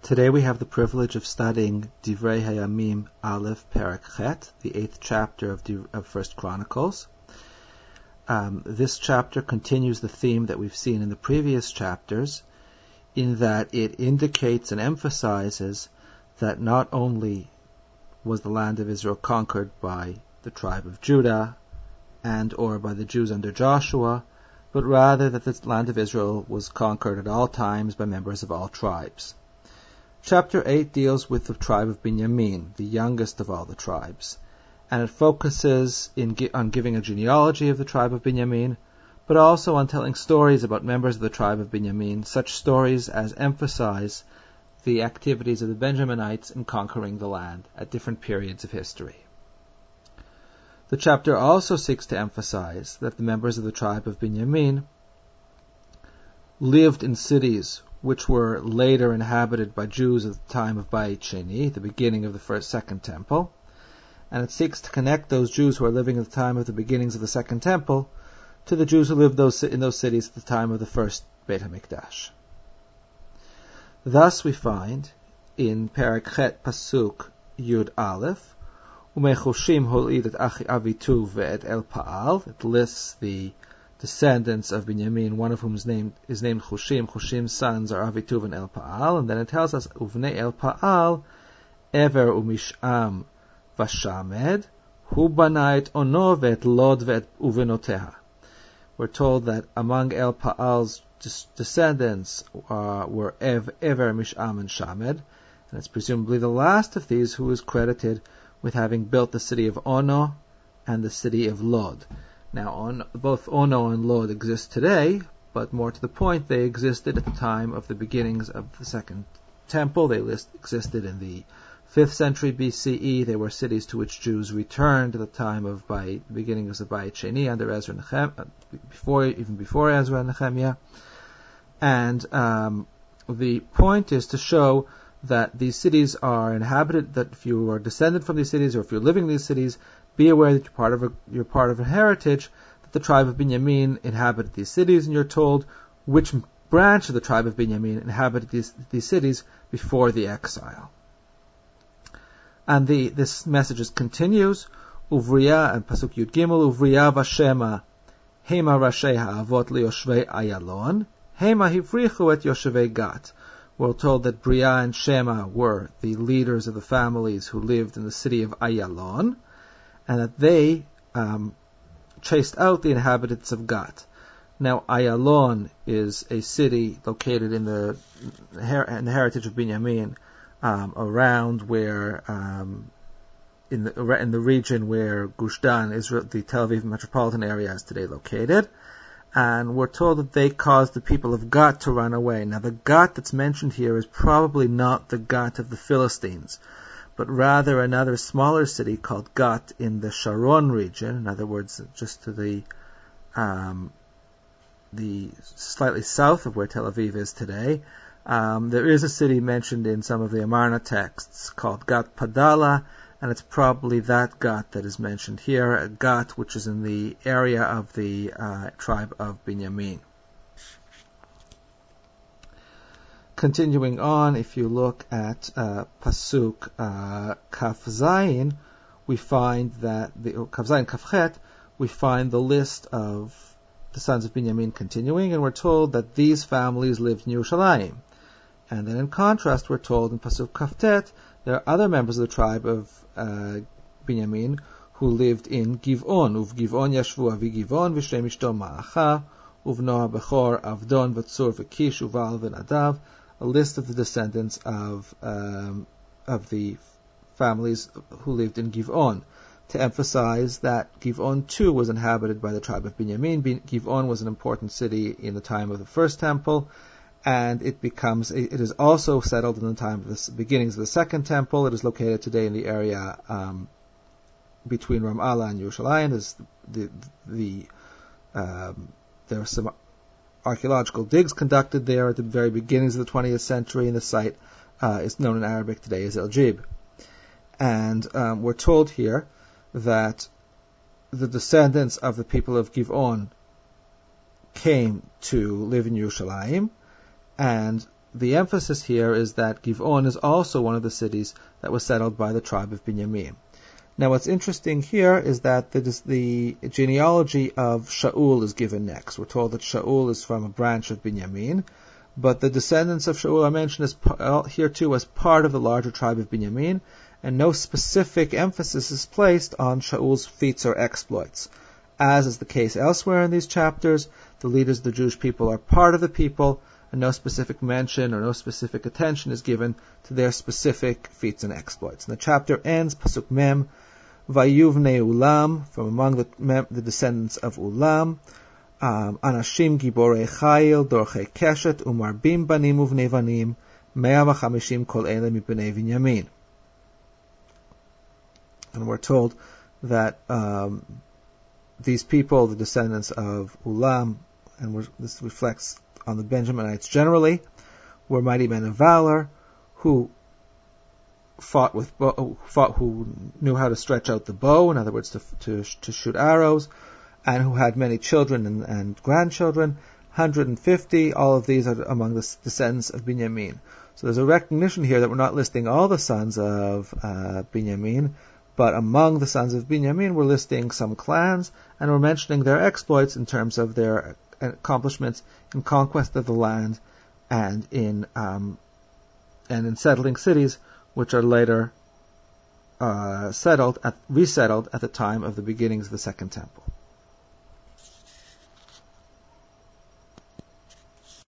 Today we have the privilege of studying Divrei Hayamim Aleph Perek Chet, the 8th chapter of First Chronicles. This chapter continues the theme that we've seen in the previous chapters, in that it indicates and emphasizes that not only was the land of Israel conquered by the tribe of Judah and or by the Jews under Joshua, but rather that the land of Israel was conquered at all times by members of all tribes. Chapter 8 deals with the tribe of Binyamin, the youngest of all the tribes, and it focuses on giving a genealogy of the tribe of Binyamin, but also on telling stories about members of the tribe of Binyamin, such stories as emphasize the activities of the Benjaminites in conquering the land at different periods of history. The chapter also seeks to emphasize that the members of the tribe of Binyamin lived in cities which were later inhabited by Jews at the time of Bayit Sheni, the beginning of the Second Temple, and it seeks to connect those Jews who are living at the time of the beginnings of the Second Temple to the Jews who lived in those cities at the time of the first Beit HaMikdash. Thus we find in Perek Chet Pasuk Yud Aleph, Umechushim holid et Avitu ve'et El Pa'al. It lists the descendants of Binyamin, one of whom is named Chushim. Chushim's sons are Avituv and El Pa'al, and then it tells us Uvnei El Pa'al Ever Umisham Vashamed Hu bana et Ono ve'et Lod ve'et Uvenoteha. We're told that among El Pa'al's descendants were Ever, Misham, and Shamed, and it's presumably the last of these who is credited with having built the city of Ono and the city of Lod. Now, both Ono and Lod exist today, but more to the point, they existed at the time of the beginnings of the Second Temple. They existed in the 5th century BCE. They were cities to which Jews returned at the time of the beginnings of Bayit Sheni under Ezra and Nehemiah, even before Ezra and Nehemiah. And the point is to show that these cities are inhabited, that if you are descended from these cities or if you're living in these cities, be aware that you're part of a heritage, that the tribe of Binyamin inhabited these cities, and you're told which branch of the tribe of Binyamin inhabited these cities before the exile. And this message continues, Uvriya and Pasuk Yud Gimel, Uvriya v'Shema, Hema Rashei ha'avot liyoshvei Ayalon, Hema hivrichu et yoshvei Gat. We're told that Bria and Shema were the leaders of the families who lived in the city of Ayalon, and that they chased out the inhabitants of Gat. Now, Ayalon is a city located in the heritage of Binyamin, around where in the region where Gush Dan, Israel, the Tel Aviv metropolitan area, is today located. And we're told that they caused the people of Gat to run away. Now, the Gat that's mentioned here is probably not the Gat of the Philistines, but rather another smaller city called Gat in the Sharon region. In other words, just to the slightly south of where Tel Aviv is today. There is a city mentioned in some of the Amarna texts called Gat Padala, and it's probably that Gat that is mentioned here, a Gat which is in the area of the tribe of Binyamin. Continuing on, if you look at Pasuk Kaf Zayin, we find that Kaf Zayin Kaf Chet, we find the list of the sons of Binyamin continuing, and we're told that these families lived in Yerushalayim. And then in contrast, we're told in Pasuk Kaf Tet, there are other members of the tribe of Binyamin who lived in Giv'on. Uv Giv'on yashvu avi Giv'on v'shem ishto Ma'acha uv Noah Bechor Avdon v'Tzur v'Kish uval v'Nadav. A list of the descendants of the families who lived in Giv'on, to emphasize that Giv'on too was inhabited by the tribe of Binyamin. Giv'on was an important city in the time of the First Temple, and it is also settled in the time of the beginnings of the Second Temple. It is located today in the area between Ramallah and Yerushalayim. There are some archaeological digs conducted there at the very beginnings of the 20th century, and the site is known in Arabic today as El Jib. And we're told here that the descendants of the people of Giv'on came to live in Yerushalayim, and the emphasis here is that Giv'on is also one of the cities that was settled by the tribe of Binyamin. Now what's interesting here is that the genealogy of Shaul is given next. We're told that Shaul is from a branch of Binyamin, but the descendants of Shaul are mentioned here too as part of the larger tribe of Binyamin, and no specific emphasis is placed on Shaul's feats or exploits. As is the case elsewhere in these chapters, the leaders of the Jewish people are part of the people, and no specific mention or no specific attention is given to their specific feats and exploits. And the chapter ends, Pasuk Mem, Vayuvne Ulam, from among the descendants of Ulam, Anashim Giborei Chayil, Dorchei Keshet, Umarbim Banim Uvnei Vanim, 150 Kol Ele Mipnei Binyamin. And we're told that these people, the descendants of Ulam, and this reflects on the Benjaminites generally, were mighty men of valor who who knew how to stretch out the bow, in other words, to shoot arrows, and who had many children and grandchildren. 150, all of these are among the descendants of Binyamin. So there's a recognition here that we're not listing all the sons of Binyamin, but among the sons of Binyamin we're listing some clans, and we're mentioning their exploits in terms of their accomplishments in conquest of the land and in settling cities which are later resettled at the time of the beginnings of the Second Temple.